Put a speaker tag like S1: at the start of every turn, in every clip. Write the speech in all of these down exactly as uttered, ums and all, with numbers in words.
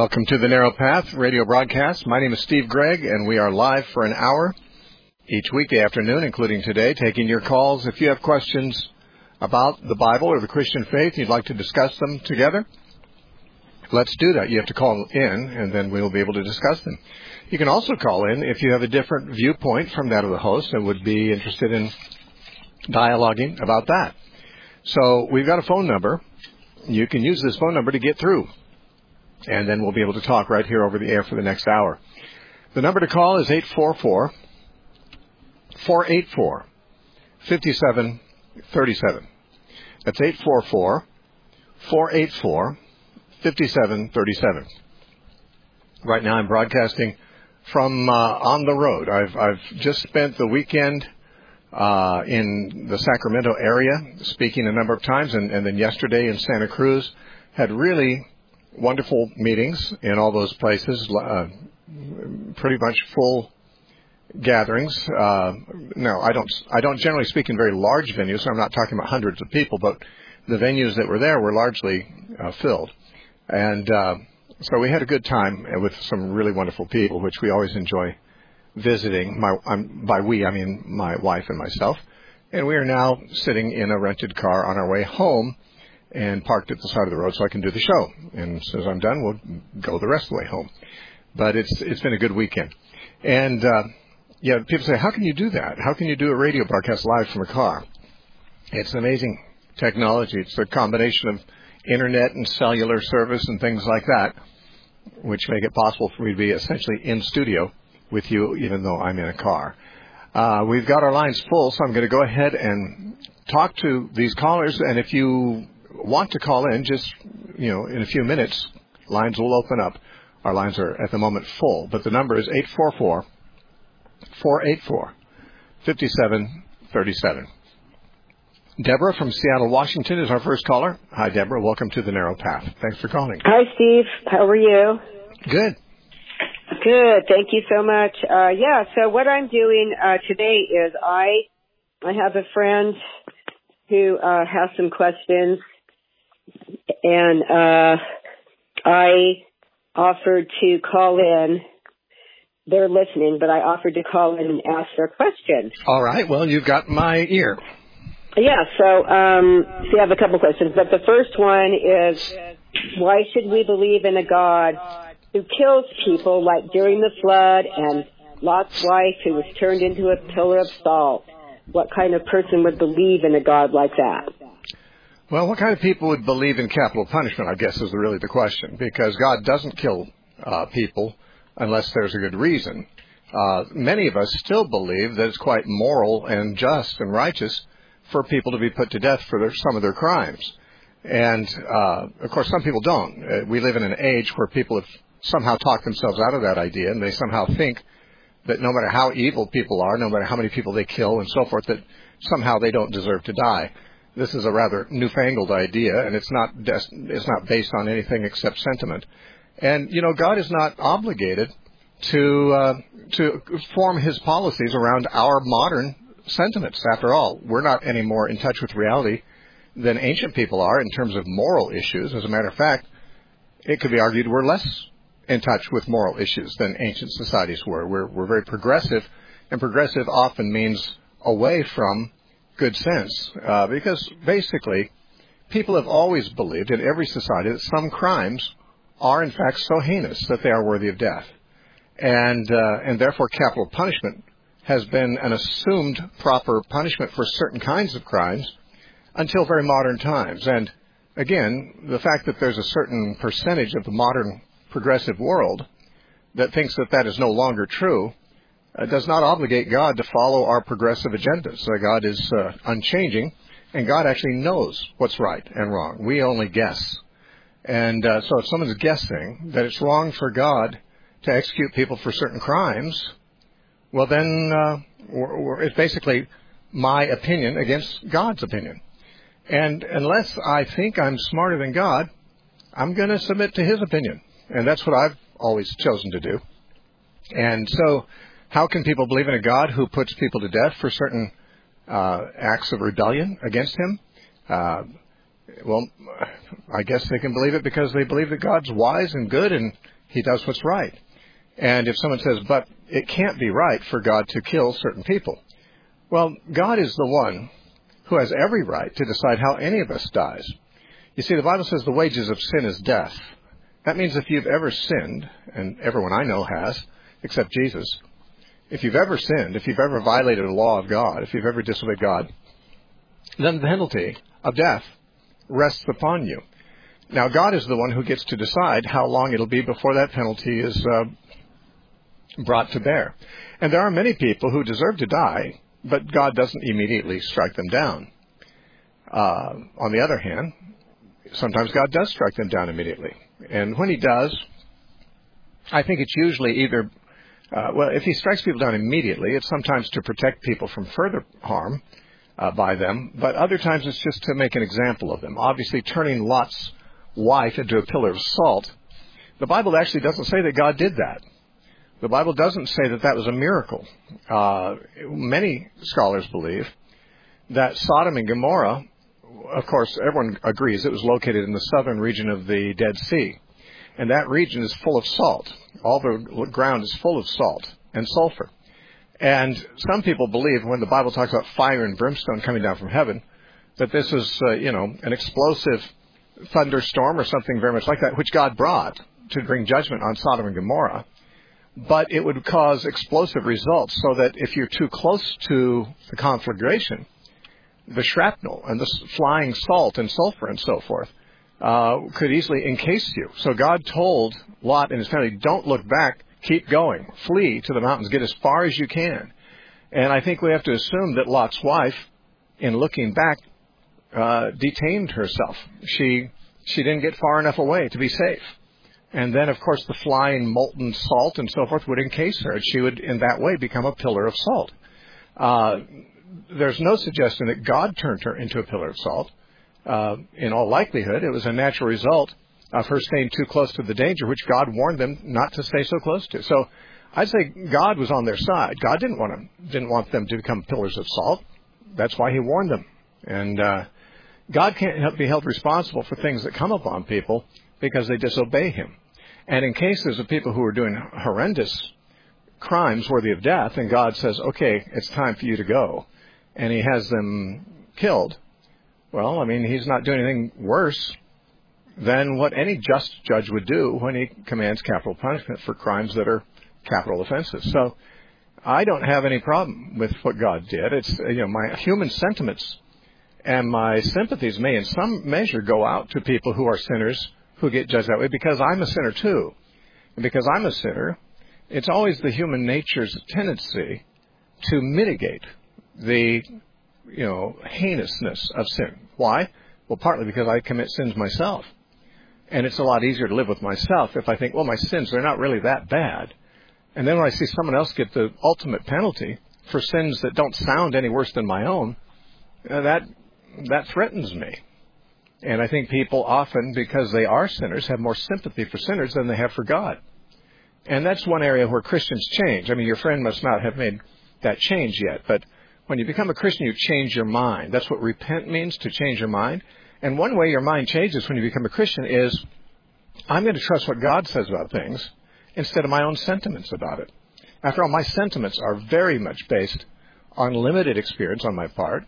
S1: Welcome to the Narrow Path radio broadcast. My name is Steve Gregg, and we are live for an hour each weekday afternoon, including today, taking your calls. If you have questions about the Bible or the Christian faith and you'd like to discuss them together, let's do that. You have to call in, and then we'll be able to discuss them. You can also call in if you have a different viewpoint from that of the host and would be interested in dialoguing about that. So we've got a phone number. You can use this phone number to get through, and then we'll be able to talk right here over the air for the next hour. The number to call is eight four four, four eight four, five seven three seven. That's eight four four, four eight four, five seven three seven. Right now I'm broadcasting from uh, on the road. I've I've just spent the weekend uh, in the Sacramento area speaking a number of times, and, and then yesterday in Santa Cruz. Had really wonderful meetings in all those places, uh, pretty much full gatherings. Uh, no, I don't I don't generally speak in very large venues, so I'm not talking about hundreds of people, but the venues that were there were largely uh, filled. And uh, so we had a good time with some really wonderful people, which we always enjoy visiting. My, I'm, by we, I mean my wife and myself. And we are now sitting in a rented car on our way home and parked at the side of the road so I can do the show. And as soon as I'm done, we'll go the rest of the way home. But it's it's been a good weekend. And, uh, yeah, people say, how can you do that? How can you do a radio broadcast live from a car? It's an amazing technology. It's a combination of internet and cellular service and things like that, which make it possible for me to be essentially in studio with you, even though I'm in a car. Uh, we've got our lines full, so I'm going to go ahead and talk to these callers. And if you want to call in, just, you know, in a few minutes, lines will open up. Our lines are at the moment full, but the number is eight four four, four eight four, five seven three seven. Deborah from Seattle, Washington is our first caller. Hi, Deborah. Welcome to the Narrow Path. Thanks for calling.
S2: Hi, Steve. How are you?
S1: Good.
S2: Good. Thank you so much. Uh, yeah, so what I'm doing uh, today is I I have a friend who uh, has some questions, and uh, I offered to call in. They're listening, but I offered to call in and ask their questions.
S1: All right. Well, you've got my ear.
S2: Yeah, so, um, so I have a couple questions, but the first one is, why should we believe in a God who kills people like during the flood and Lot's wife who was turned into a pillar of salt? What kind of person would believe in a God like that?
S1: Well, what kind of people would believe in capital punishment, I guess, is really the question, because God doesn't kill uh, people unless there's a good reason. Uh, many of us still believe that it's quite moral and just and righteous for people to be put to death for their, some of their crimes. And, uh, of course, some people don't. Uh, we live in an age where people have somehow talked themselves out of that idea, and they somehow think that no matter how evil people are, no matter how many people they kill and so forth, that somehow they don't deserve to die. This is a rather newfangled idea, and it's not des- it's not based on anything except sentiment. And, you know, God is not obligated to uh, to form his policies around our modern sentiments. After all, we're not any more in touch with reality than ancient people are in terms of moral issues. As a matter of fact, it could be argued we're less in touch with moral issues than ancient societies were. We're, we're very progressive, and progressive often means away from good sense, uh, because basically people have always believed in every society that some crimes are in fact so heinous that they are worthy of death. And, uh, and therefore capital punishment has been an assumed proper punishment for certain kinds of crimes until very modern times. And again, the fact that there's a certain percentage of the modern progressive world that thinks that that is no longer true uh, does not obligate God to follow our progressive agendas. So God is uh, unchanging, and God actually knows what's right and wrong. We only guess. And uh, so if someone's guessing that it's wrong for God to execute people for certain crimes, well, then uh, we're, we're, it's basically my opinion against God's opinion. And unless I think I'm smarter than God, I'm going to submit to his opinion. And that's what I've always chosen to do. And so how can people believe in a God who puts people to death for certain uh, acts of rebellion against him? Uh, Well, I guess they can believe it because they believe that God's wise and good and he does what's right. And if someone says, but it can't be right for God to kill certain people. Well, God is the one who has every right to decide how any of us dies. You see, the Bible says the wages of sin is death. That means if you've ever sinned, and everyone I know has, except Jesus, if you've ever sinned, if you've ever violated a law of God, if you've ever disobeyed God, then the penalty of death rests upon you. Now, God is the one who gets to decide how long it'll be before that penalty is uh, brought to bear. And there are many people who deserve to die, but God doesn't immediately strike them down. Uh, on the other hand, sometimes God does strike them down immediately. And when he does, I think it's usually either, uh, well, if he strikes people down immediately, it's sometimes to protect people from further harm uh, by them, but other times it's just to make an example of them. Obviously, turning Lot's wife into a pillar of salt, the Bible actually doesn't say that God did that. The Bible doesn't say that that was a miracle. Uh, many scholars believe that Sodom and Gomorrah, of course, everyone agrees it was located in the southern region of the Dead Sea. And that region is full of salt. All the ground is full of salt and sulfur. And some people believe when the Bible talks about fire and brimstone coming down from heaven, that this is, uh, you know, an explosive thunderstorm or something very much like that, which God brought to bring judgment on Sodom and Gomorrah. But it would cause explosive results so that if you're too close to the conflagration, the shrapnel and the flying salt and sulfur and so forth uh, could easily encase you. So God told Lot and his family, don't look back, keep going, flee to the mountains, get as far as you can. And I think we have to assume that Lot's wife, in looking back, uh, detained herself. She she didn't get far enough away to be safe. And then, of course, the flying molten salt and so forth would encase her, and she would, in that way, become a pillar of salt. Uh, there's no suggestion that God turned her into a pillar of salt. Uh, in all likelihood, it was a natural result of her staying too close to the danger, which God warned them not to stay so close to. So I'd say God was on their side. God didn't want them, didn't want them to become pillars of salt. That's why he warned them. And uh, God can't be held responsible for things that come upon people because they disobey him. And in cases of people who are doing horrendous crimes worthy of death, and God says, okay, it's time for you to go, and he has them killed, well, I mean, he's not doing anything worse than what any just judge would do when he commands capital punishment for crimes that are capital offenses. So I don't have any problem with what God did. It's, you know, my human sentiments and my sympathies may in some measure go out to people who are sinners who get judged that way, because I'm a sinner too. And because I'm a sinner, it's always the human nature's tendency to mitigate the, you know, heinousness of sin. Why? Well, partly because I commit sins myself. And it's a lot easier to live with myself if I think, well, my sins, they're not really that bad. And then when I see someone else get the ultimate penalty for sins that don't sound any worse than my own, uh, that that threatens me. And I think people often, because they are sinners, have more sympathy for sinners than they have for God. And that's one area where Christians change. I mean, your friend must not have made that change yet, but when you become a Christian, you change your mind. That's what repent means, to change your mind. And one way your mind changes when you become a Christian is, I'm going to trust what God says about things instead of my own sentiments about it. After all, my sentiments are very much based on limited experience on my part,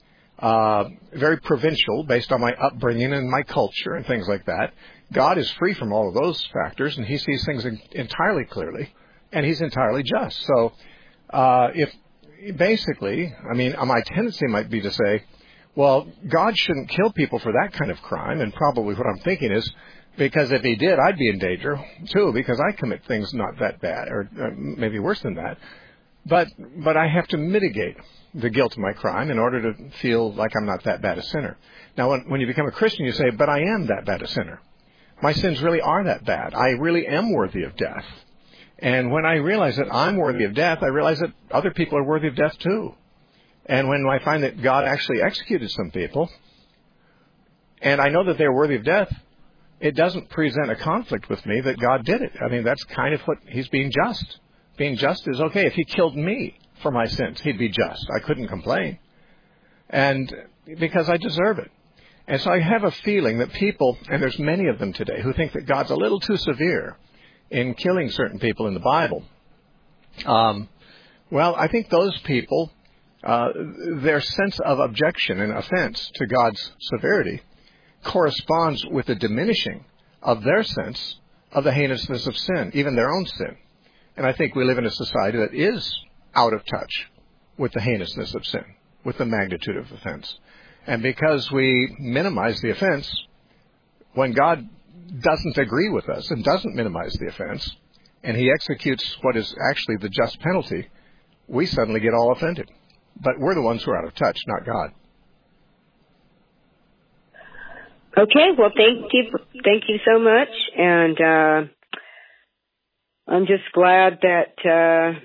S1: uh, very provincial, based on my upbringing and my culture and things like that. God is free from all of those factors, and he sees things in, entirely clearly, and he's entirely just. So uh, if basically, I mean, my tendency might be to say, well, God shouldn't kill people for that kind of crime, and probably what I'm thinking is, because if he did, I'd be in danger, too, because I commit things not that bad, or uh, maybe worse than that. But but I have to mitigate the guilt of my crime in order to feel like I'm not that bad a sinner. Now, when, when you become a Christian, you say, but I am that bad a sinner. My sins really are that bad. I really am worthy of death. And when I realize that I'm worthy of death, I realize that other people are worthy of death, too. And when I find that God actually executed some people, and I know that they're worthy of death, it doesn't present a conflict with me that God did it. I mean, that's kind of what he's being just. Being just is, okay, if he killed me for my sins, he'd be just. I couldn't complain. And because I deserve it. And so I have a feeling that people, and there's many of them today, who think that God's a little too severe in killing certain people in the Bible. Um, well, I think those people, uh, their sense of objection and offense to God's severity corresponds with the diminishing of their sense of the heinousness of sin, even their own sin. And I think we live in a society that is out of touch with the heinousness of sin, with the magnitude of offense. And because we minimize the offense, when God doesn't agree with us and doesn't minimize the offense, and he executes what is actually the just penalty, we suddenly get all offended. But we're the ones who are out of touch, not God.
S2: Okay, well, thank you, thank you so much, and uh, I'm just glad that uh,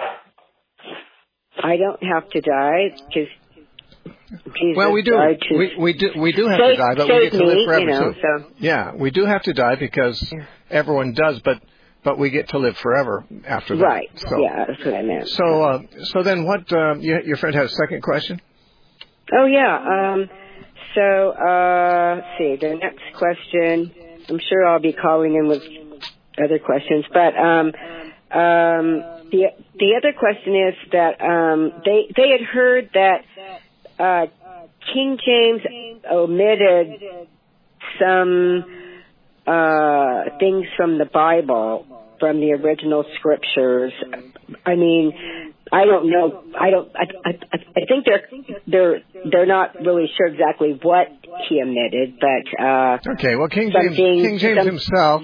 S2: I don't have to die because Jesus
S1: well, we do.
S2: died to
S1: we, we do. We do have
S2: save,
S1: to die, but we get to
S2: me,
S1: live forever
S2: you know,
S1: too.
S2: So.
S1: Yeah, we do have to die because everyone does, but but we get to live forever after that.
S2: Right.
S1: So,
S2: yeah, that's what I meant.
S1: So, uh, so then, what? Uh, you, your friend had a second question?
S2: Oh yeah. Um, so, uh, let's see, the next question. I'm sure I'll be calling in with other questions, but um, um, the the other question is that um, they they had heard that uh, King James omitted some uh, things from the Bible, from the original scriptures. I mean, I don't know. I don't. I, I, I think they're they're they're not really sure exactly what he omitted, but uh,
S1: okay. Well, King James, King James
S2: some,
S1: himself,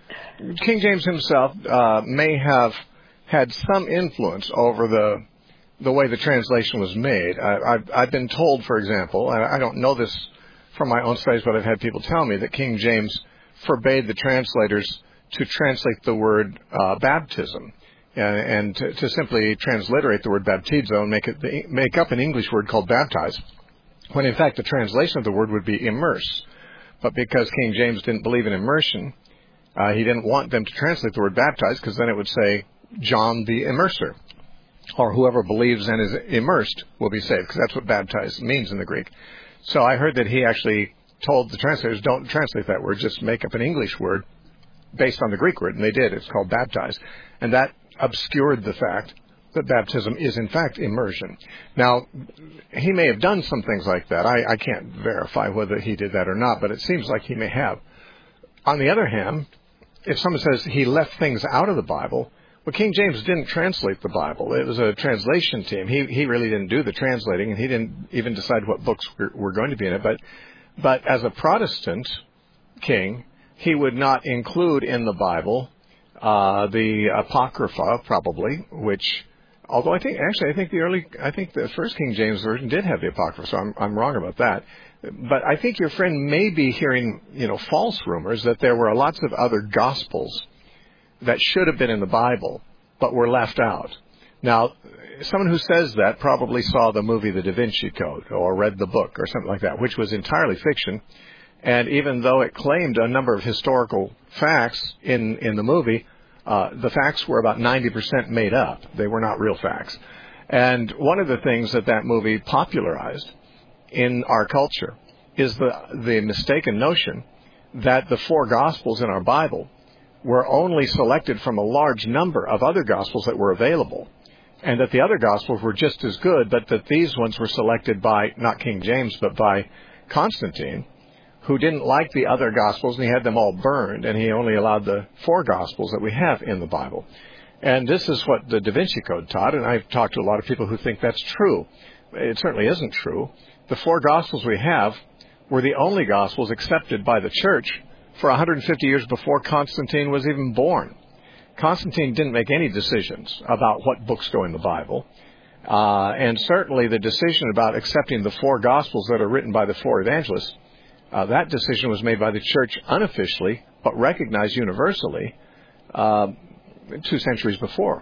S1: King James himself uh, may have had some influence over the the way the translation was made. I, I've, I've been told, for example, and I don't know this from my own studies, but I've had people tell me that King James forbade the translators to translate the word uh, baptism. And, and to, to simply transliterate the word baptizo and make it make up an English word called baptize, when in fact the translation of the word would be immerse. But because King James didn't believe in immersion, uh, he didn't want them to translate the word baptize, because then it would say John the Immerser, or whoever believes and is immersed will be saved, because that's what baptize means in the Greek. So I heard that he actually told the translators, don't translate that word, just make up an English word based on the Greek word, and they did. It's called baptize. And that obscured the fact that baptism is, in fact, immersion. Now, he may have done some things like that. I, I can't verify whether he did that or not, but it seems like he may have. On the other hand, if someone says he left things out of the Bible, well, King James didn't translate the Bible. It was a translation team. He he really didn't do the translating, and he didn't even decide what books were, were going to be in it. But but as a Protestant king, he would not include in the Bible uh, the Apocrypha, probably, which, although I think, actually, I think the early, I think the first King James Version did have the Apocrypha, so I'm, I'm wrong about that. But I think your friend may be hearing, you know, false rumors that there were lots of other Gospels that should have been in the Bible, but were left out. Now, someone who says that probably saw the movie The Da Vinci Code, or read the book, or something like that, which was entirely fiction. And even though it claimed a number of historical facts in, in the movie, uh, the facts were about ninety percent made up. They were not real facts. And one of the things that that movie popularized in our culture is the, the mistaken notion that the four Gospels in our Bible were only selected from a large number of other Gospels that were available, and that the other Gospels were just as good, but that these ones were selected by, not King James, but by Constantine, who didn't like the other Gospels, and he had them all burned, and he only allowed the four Gospels that we have in the Bible. And this is what the Da Vinci Code taught, and I've talked to a lot of people who think that's true. It certainly isn't true. The four Gospels we have were the only Gospels accepted by the Church for one hundred fifty years before Constantine was even born. Constantine didn't make any decisions about what books go in the Bible. Uh, and certainly the decision about accepting the four Gospels that are written by the four evangelists, uh, that decision was made by the Church unofficially, but recognized universally uh, two centuries before,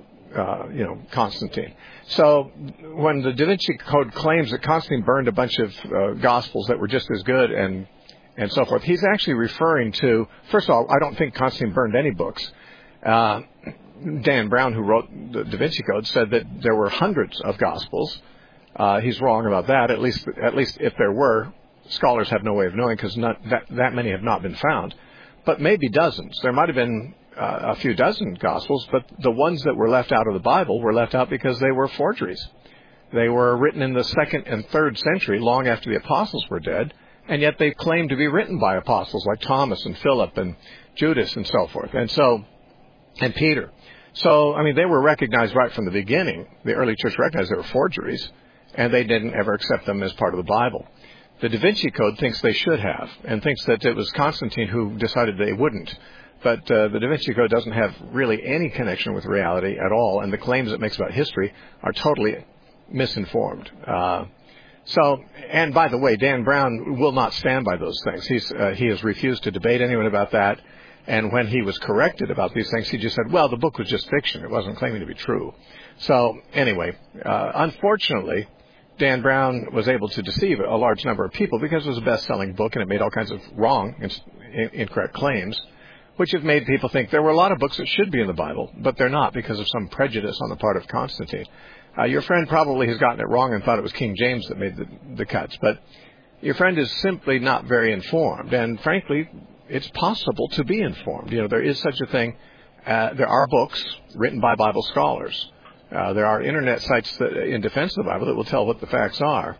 S1: uh, you know, Constantine. So when the Da Vinci Code claims that Constantine burned a bunch of uh, Gospels that were just as good and and so forth, he's actually referring to, first of all, I don't think Constantine burned any books. Uh, Dan Brown, who wrote the Da Vinci Code, said that there were hundreds of Gospels. Uh, he's wrong about that. At least, at least if there were, scholars have no way of knowing because not that that many have not been found, but maybe dozens. There might have been uh, a few dozen Gospels, but the ones that were left out of the Bible were left out because they were forgeries. They were written in the second and third century, long after the apostles were dead, and yet they claimed to be written by apostles like Thomas and Philip and Judas and so forth, and so and Peter. So, I mean, they were recognized right from the beginning. The early church recognized they were forgeries, and they didn't ever accept them as part of the Bible. The Da Vinci Code thinks they should have, and thinks that it was Constantine who decided they wouldn't. But uh, the Da Vinci Code doesn't have really any connection with reality at all, and the claims it makes about history are totally misinformed. Uh, so, and by the way, Dan Brown will not stand by those things. He's uh, he has refused to debate anyone about that. And when he was corrected about these things, he just said, well, the book was just fiction. It wasn't claiming to be true. So anyway, uh, unfortunately, Dan Brown was able to deceive a large number of people because it was a best-selling book and it made all kinds of wrong and incorrect claims, which have made people think there were a lot of books that should be in the Bible, but they're not because of some prejudice on the part of Constantine. Uh, your friend probably has gotten it wrong and thought it was King James that made the, the cuts, but your friend is simply not very informed, and frankly, it's possible to be informed. You know, there is such a thing. Uh, there are books written by Bible scholars. Uh, there are internet sites that, in defense of the Bible, that will tell what the facts are.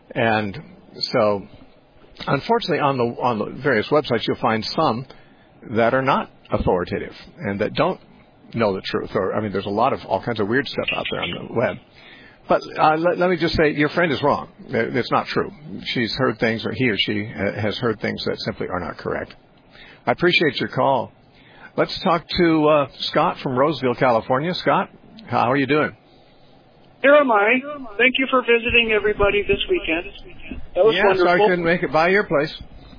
S1: And so, unfortunately, on the on the various websites, you'll find some that are not authoritative and that don't know the truth. Or, I mean, there's a lot of all kinds of weird stuff out there on the web. But uh, let, let me just say, your friend is wrong. It's not true. She's heard things, or he or she has heard things that simply are not correct. I appreciate your call. Let's talk to uh, Scott from Roseville, California. Scott, how are you doing?
S3: Here am I. Thank you for visiting everybody this weekend. That was
S1: yeah,
S3: wonderful.
S1: Sorry I couldn't make it by your place.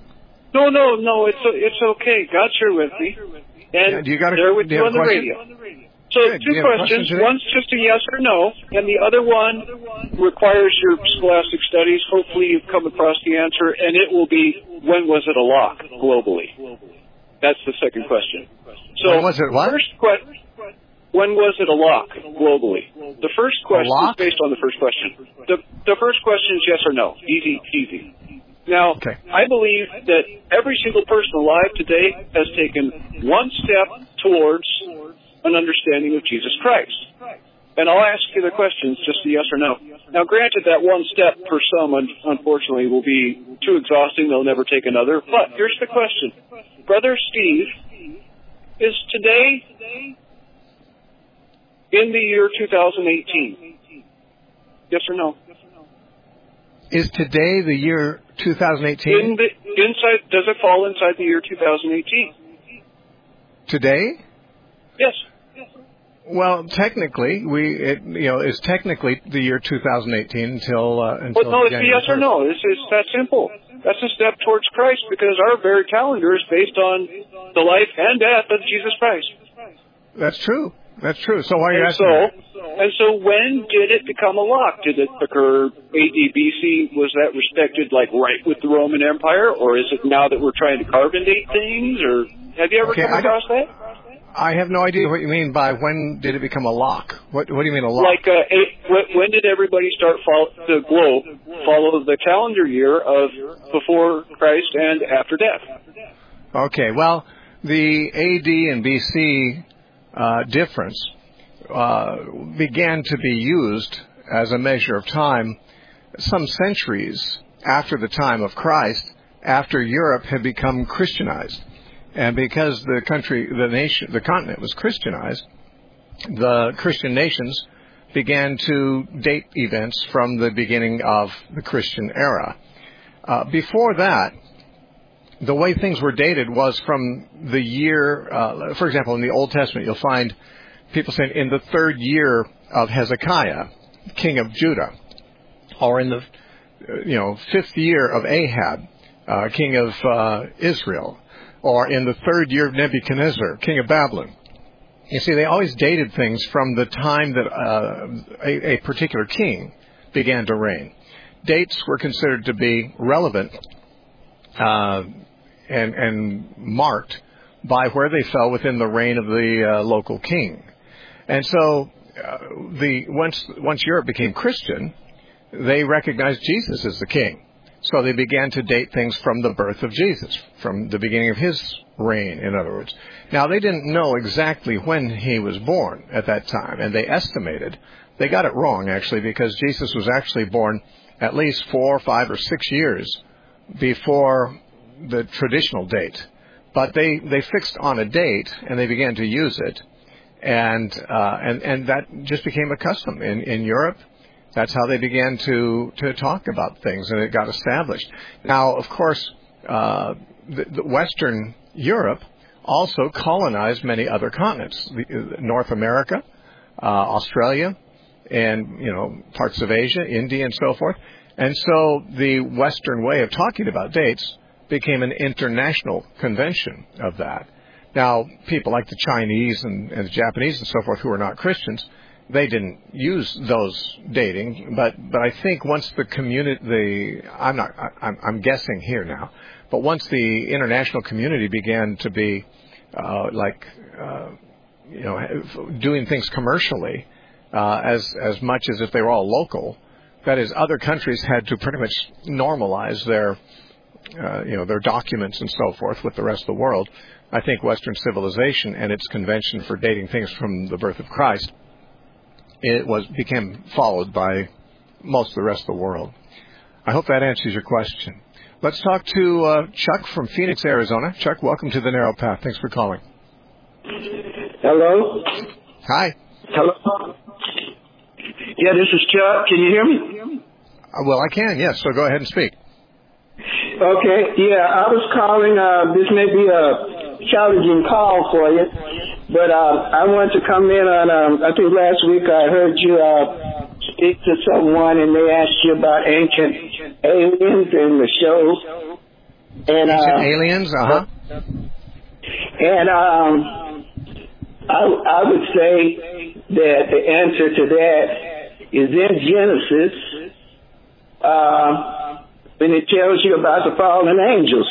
S3: No, no, no. It's it's okay. God's here with me, and
S1: yeah, do you got a,
S3: there with
S1: you
S3: you on the
S1: question?
S3: radio. So
S1: Good.
S3: two questions. One's just a yes or no, and the other one requires your scholastic studies. Hopefully you've come across the answer, and it will be, when was it a lock globally? That's the second question. So
S1: when was it what?
S3: First que- when was it a lock globally? The first question is based on the first question. The, the first question is yes or no. Easy, easy. Now,
S1: okay.
S3: I believe that every single person alive today has taken one step towards an understanding of Jesus Christ. And I'll ask you the questions, just a yes or no. Now, granted, that one step for some, unfortunately, will be too exhausting. They'll never take another. But here's the question. Brother Steve, is today in the year two thousand eighteen? Yes or no?
S1: Is today the year two thousand eighteen?
S3: In the, inside, does it fall inside the year two thousand eighteen?
S1: Today?
S3: Yes.
S1: Well, technically, we it, you know it's technically the year two thousand eighteen until uh, until.
S3: Well, no, it's a yes or no. It's, it's that simple. That's a step towards Christ because our very calendar is based on the life and death of Jesus Christ.
S1: That's true. That's true. So why are you
S3: and
S1: asking?
S3: So, and so, when did it become a lock? Did it occur A D B C? Was that respected like right with the Roman Empire, or is it now that we're trying to carbon date things? Or have you ever
S1: okay,
S3: come across that?
S1: I have no idea what you mean by when did it become a lock. What What do you mean a lock?
S3: Like, uh, a, when did everybody start follow, the globe follow the calendar year of before Christ and after death?
S1: Okay, well, the A D and B C uh, difference uh, began to be used as a measure of time some centuries after the time of Christ, after Europe had become Christianized. And because the country, the nation, the continent was Christianized, the Christian nations began to date events from the beginning of the Christian era. Uh, before that, the way things were dated was from the year, uh, for example, in the Old Testament, you'll find people saying in the third year of Hezekiah, king of Judah, or in the, you know, fifth year of Ahab, uh, king of uh, Israel, or in the third year of Nebuchadnezzar, king of Babylon. You see, they always dated things from the time that uh, a, a particular king began to reign. Dates were considered to be relevant uh, and, and marked by where they fell within the reign of the uh, local king. And so uh, the once once Europe became Christian, they recognized Jesus as the king. So they began to date things from the birth of Jesus, from the beginning of his reign, in other words. Now, they didn't know exactly when he was born at that time, and they estimated. They got it wrong, actually, because Jesus was actually born at least four, five, or six years before the traditional date. But they, they fixed on a date, and they began to use it, and uh, and, and that just became a custom in, in Europe. That's how they began to, to talk about things, and it got established. Now, of course, uh, the, the Western Europe also colonized many other continents, the, North America, uh, Australia, and, you know, parts of Asia, India, and so forth. And so the Western way of talking about dates became an international convention of that. Now, people like the Chinese and, and the Japanese and so forth who are not Christians, they didn't use those dating, but but I think once the community, the I'm not I'm, I'm guessing here now, but once the international community began to be uh, like uh, you know doing things commercially uh, as as much as if they were all local, that is, other countries had to pretty much normalize their uh, you know their documents and so forth with the rest of the world. I think Western civilization and its convention for dating things from the birth of Christ, it was became followed by most of the rest of the world. I hope that answers your question. Let's talk to uh, Chuck from Phoenix, Arizona. Chuck, welcome to the Narrow Path. Thanks for calling.
S4: Hello?
S1: Hi.
S4: Hello? Yeah, this is Chuck. Can you hear me?
S1: Uh, well, I can, yes, so go ahead and speak.
S4: Okay, yeah, I was calling. Uh, this may be a challenging call for you, but uh, I wanted to come in on, um, I think last week I heard you uh, speak to someone and they asked you about ancient aliens in the show. And,
S1: ancient
S4: uh,
S1: aliens, uh-huh.
S4: And um, I, I would say that the answer to that is in Genesis, uh, when it tells you about the fallen angels.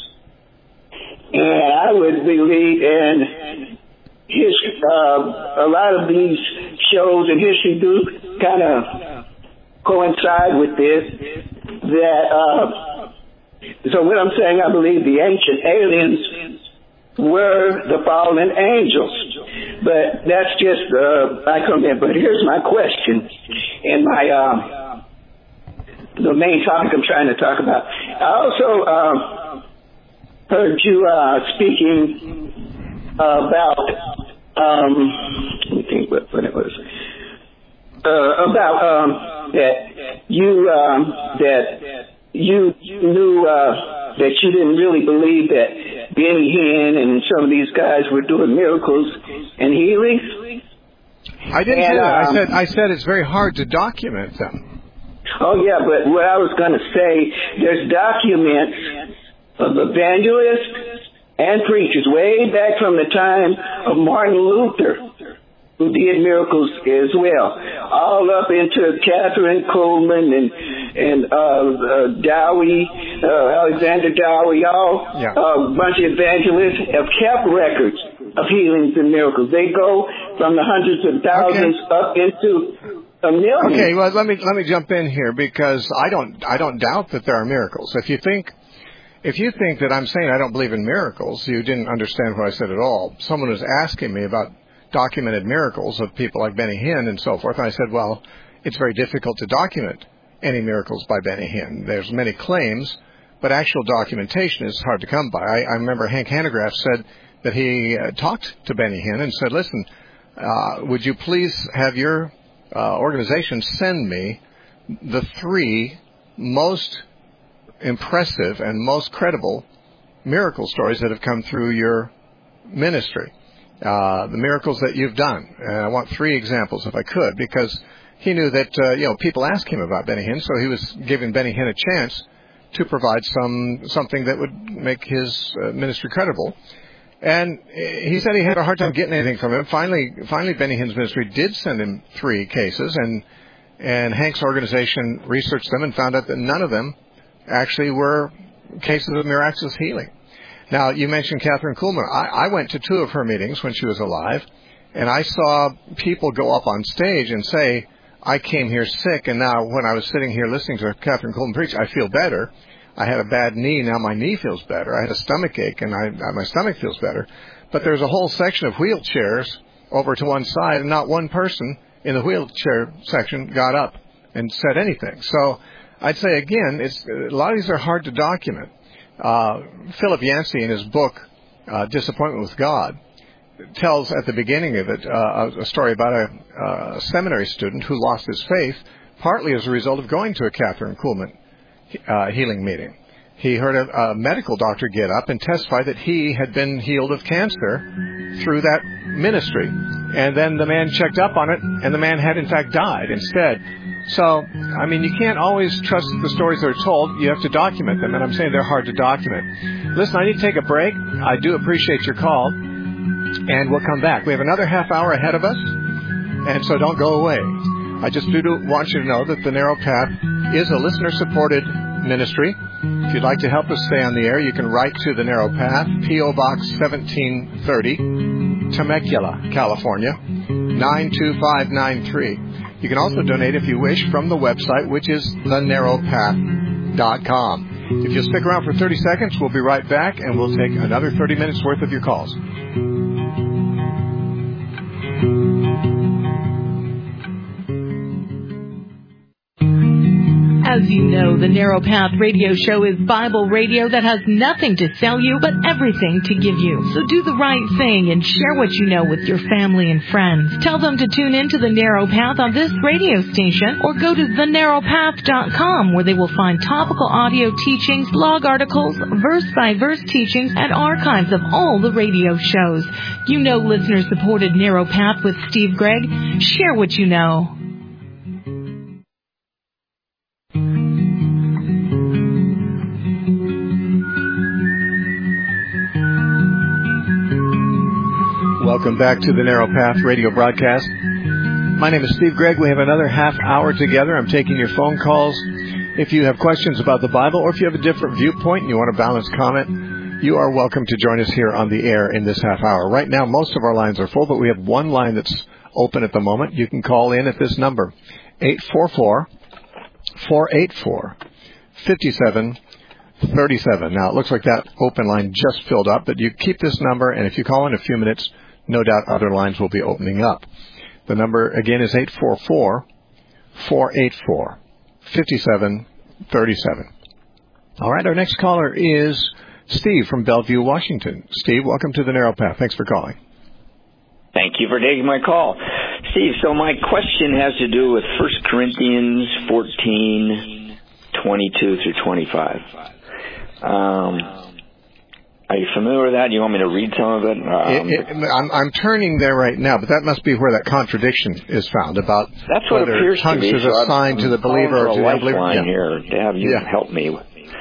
S4: And I would believe in his, uh, a lot of these shows in history do kind of coincide with this, that, uh, so what I'm saying, I believe the ancient aliens were the fallen angels. But that's just, uh, I come in. But here's my question, and my, uh, the main topic I'm trying to talk about. I also, uh, heard you uh, speaking uh, about, um, let me think what, what it was, uh, about um, that you um, that you knew uh, that you didn't really believe that Benny Hinn and some of these guys were doing miracles and healings.
S1: I didn't
S4: and,
S1: say that.
S4: Um,
S1: I said I said it's very hard to document them.
S4: Oh yeah, but what I was going to say, there's documents of evangelists and preachers way back from the time of Martin Luther, who did miracles as well, all up into Catherine Coleman and and uh, uh, Dowie, uh, Alexander Dowie, all
S1: yeah.
S4: uh, a bunch of evangelists have kept records of healings and miracles. They go from the hundreds of thousands okay. up into a million.
S1: Okay, well let me let me jump in here because I don't I don't doubt that there are miracles. If you think If you think that I'm saying I don't believe in miracles, you didn't understand what I said at all. Someone was asking me about documented miracles of people like Benny Hinn and so forth, and I said, well, it's very difficult to document any miracles by Benny Hinn. There's many claims, but actual documentation is hard to come by. I, I remember Hank Hanegraaff said that he uh, talked to Benny Hinn and said, listen, uh, would you please have your uh, organization send me the three most impressive and most credible miracle stories that have come through your ministry, uh, the miracles that you've done. And I want three examples if I could, because he knew that, uh, you know, people asked him about Benny Hinn, so he was giving Benny Hinn a chance to provide some something that would make his uh, ministry credible. And he said he had a hard time getting anything from him. Finally, finally, Benny Hinn's ministry did send him three cases, and and Hank's organization researched them and found out that none of them actually were cases of miraculous healing. Now, you mentioned Catherine Kuhlman. I, I went to two of her meetings when she was alive, and I saw people go up on stage and say, I came here sick, and now when I was sitting here listening to Catherine Kuhlman preach, I feel better. I had a bad knee, now my knee feels better. I had a stomach ache, and I, my stomach feels better. But there's a whole section of wheelchairs over to one side, and not one person in the wheelchair section got up and said anything. So I'd say, again, it's, a lot of these are hard to document. Uh, Philip Yancey, in his book, uh, Disappointment with God, tells at the beginning of it uh, a story about a, a seminary student who lost his faith, partly as a result of going to a Catherine Kuhlman uh, healing meeting. He heard a, a medical doctor get up and testify that he had been healed of cancer through that ministry. And then the man checked up on it, and the man had, in fact, died instead. So, I mean, you can't always trust the stories that are told. You have to document them, and I'm saying they're hard to document. Listen, I need to take a break. I do appreciate your call, and we'll come back. We have another half hour ahead of us, and so don't go away. I just do want you to know that The Narrow Path is a listener-supported ministry. If you'd like to help us stay on the air, you can write to The Narrow Path, P O. Box seventeen thirty, Temecula, California, nine two five nine three. You can also donate if you wish from the website, which is the narrow path dot com. If you'll stick around for thirty seconds, we'll be right back, and we'll take another thirty minutes worth of your calls.
S5: As you know, the Narrow Path Radio Show is Bible radio that has nothing to sell you, but everything to give you. So do the right thing and share what you know with your family and friends. Tell them to tune in to the Narrow Path on this radio station, or go to the narrow path dot com, where they will find topical audio teachings, blog articles, verse-by-verse teachings, and archives of all the radio shows. You know listener-supported Narrow Path with Steve Gregg. Share what you know.
S1: Welcome back to the Narrow Path radio broadcast. My name is Steve Gregg. We have another half hour together. I'm taking your phone calls. If you have questions about the Bible, or if you have a different viewpoint and you want a balanced comment, you are welcome to join us here on the air in this half hour. Right now, most of our lines are full, but we have one line that's open at the moment. You can call in at this number, eight four four, four eight four, five seven three seven. Now, it looks like that open line just filled up, but you keep this number, and if you call in a few minutes, no doubt other lines will be opening up. The number, again, is eight four four, four eight four, five seven three seven. All right, our next caller is Steve from Bellevue, Washington. Steve, welcome to the Narrow Path. Thanks for calling.
S6: Thank you for taking my call. Steve, so my question has to do with First Corinthians fourteen, twenty-two through twenty-five. Um... Are you familiar with that? You want me to read some of it? Um,
S1: it, it I'm, I'm turning there right now, but that must be where that contradiction is found about
S6: that's what
S1: whether
S6: appears
S1: tongues
S6: to be.
S1: is
S6: So
S1: assigned
S6: I'm,
S1: to the believer or to the unbeliever.
S6: Yeah. Here to have you
S1: yeah.
S6: help me.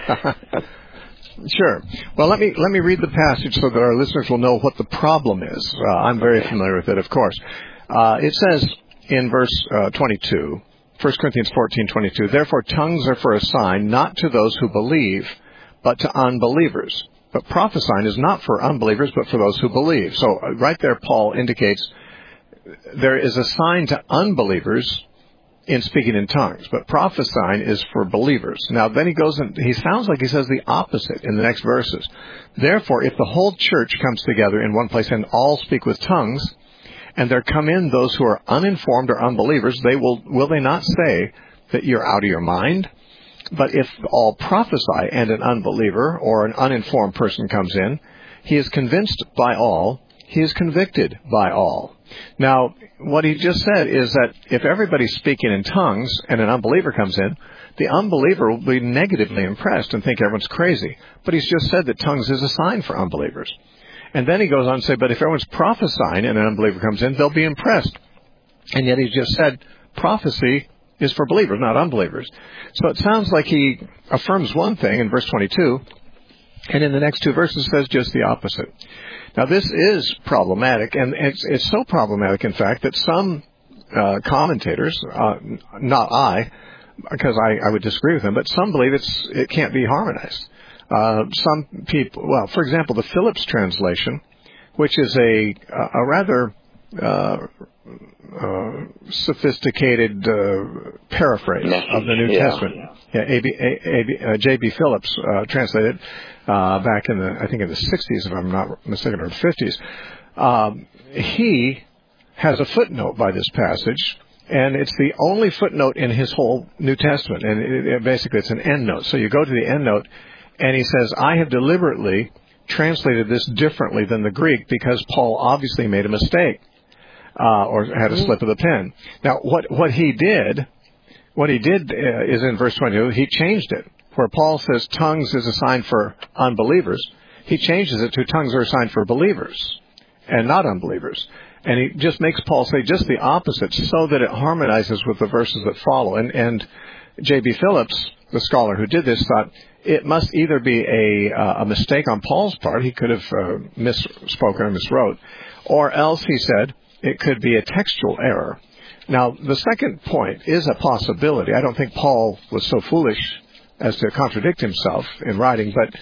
S1: Sure. Well, let me let me read the passage so that our listeners will know what the problem is. Uh, I'm very
S6: okay.
S1: familiar with it, of course. Uh, it says in verse uh, twenty-two, First Corinthians fourteen twenty-two, therefore tongues are for a sign, not to those who believe, but to unbelievers. But prophesying is not for unbelievers, but for those who believe. So uh, right there, Paul indicates there is a sign to unbelievers in speaking in tongues, but prophesying is for believers. Now, then he goes and he sounds like he says the opposite in the next verses. Therefore, if the whole church comes together in one place and all speak with tongues, and there come in those who are uninformed or unbelievers, they will, will they not say that you're out of your mind? But if all prophesy and an unbeliever or an uninformed person comes in, he is convinced by all, he is convicted by all. Now, what he just said is that if everybody's speaking in tongues and an unbeliever comes in, the unbeliever will be negatively impressed and think everyone's crazy. But he's just said that tongues is a sign for unbelievers. And then he goes on to say, but if everyone's prophesying and an unbeliever comes in, they'll be impressed. And yet he just said prophecy is for believers, not unbelievers. So it sounds like he affirms one thing in verse twenty-two, and in the next two verses says just the opposite. Now, this is problematic, and it's, it's so problematic, in fact, that some uh, commentators, uh, not I, because I, I would disagree with them, but some believe it's it can't be harmonized. Uh, some people, well, for example, the Phillips translation, which is a, a rather uh, uh, sophisticated uh, paraphrase Message. of the New
S6: yeah.
S1: Testament. Yeah, A B, A, A B, uh, J B Phillips uh, translated uh, back in the, I think in the sixties, if I'm not mistaken, or the fifties. Um, he has a footnote by this passage, and it's the only footnote in his whole New Testament. And it, it, basically, it's an endnote. So you go to the endnote, and he says, I have deliberately translated this differently than the Greek because Paul obviously made a mistake uh, or had a slip of the pen. Now, what, what he did, what he did uh, is in verse twenty-two, he changed it. Where Paul says tongues is a sign for unbelievers, he changes it to tongues are a sign for believers and not unbelievers. And he just makes Paul say just the opposite so that it harmonizes with the verses that follow. And, and J B Phillips, the scholar who did this, thought it must either be a, uh, a mistake on Paul's part, he could have uh, misspoken or miswrote, or else, he said, it could be a textual error. Now, the second point is a possibility. I don't think Paul was so foolish as to contradict himself in writing, but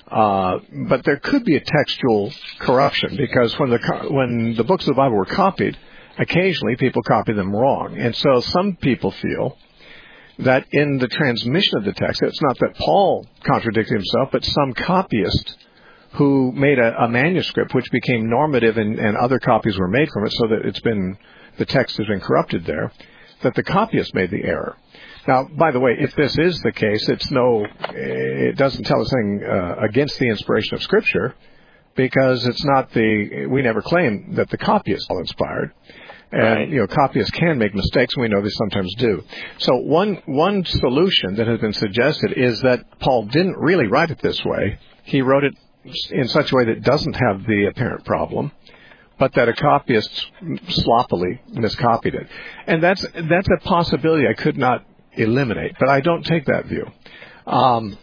S1: Uh, but there could be a textual corruption because when the when the books of the Bible were copied, occasionally people copy them wrong. And so some people feel that in the transmission of the text, it's not that Paul contradicted himself, but some copyist who made a, a manuscript which became normative and, and other copies were made from it so that it's been, the text has been corrupted there, that the copyist made the error. Now, by the way, if this is the case, it's no, it doesn't tell us anything uh, against the inspiration of Scripture, because it's not the, we never claim that the copyists are inspired. And, right. you know, copyists can make mistakes, and we know they sometimes do. So one, one solution that has been suggested is that Paul didn't really write it this way. He wrote it in such a way that doesn't have the apparent problem, but that a copyist sloppily miscopied it. And that's, that's a possibility I could not eliminate, but I don't take that view. Um,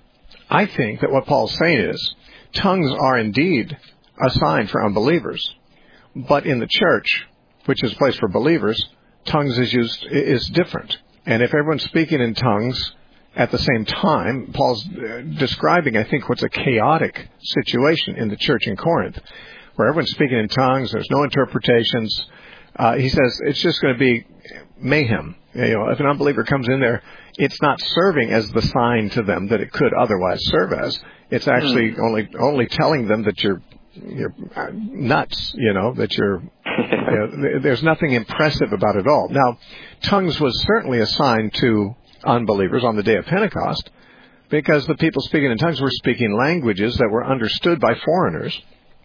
S1: I think that what Paul's saying is tongues are indeed a sign for unbelievers, but in the church, which is a place for believers, tongues is used is different. And if everyone's speaking in tongues at the same time, Paul's describing, I think, what's a chaotic situation in the church in Corinth, where everyone's speaking in tongues, there's no interpretations. Uh, he says it's just going to be mayhem. You know, if an unbeliever comes in there, it's not serving as the sign to them that it could otherwise serve as. It's actually mm. only only telling them that you're you're nuts. You know, that you're. You know, there's nothing impressive about it all. Now, tongues was certainly a sign to unbelievers on the day of Pentecost, because the people speaking in tongues were speaking languages that were understood by foreigners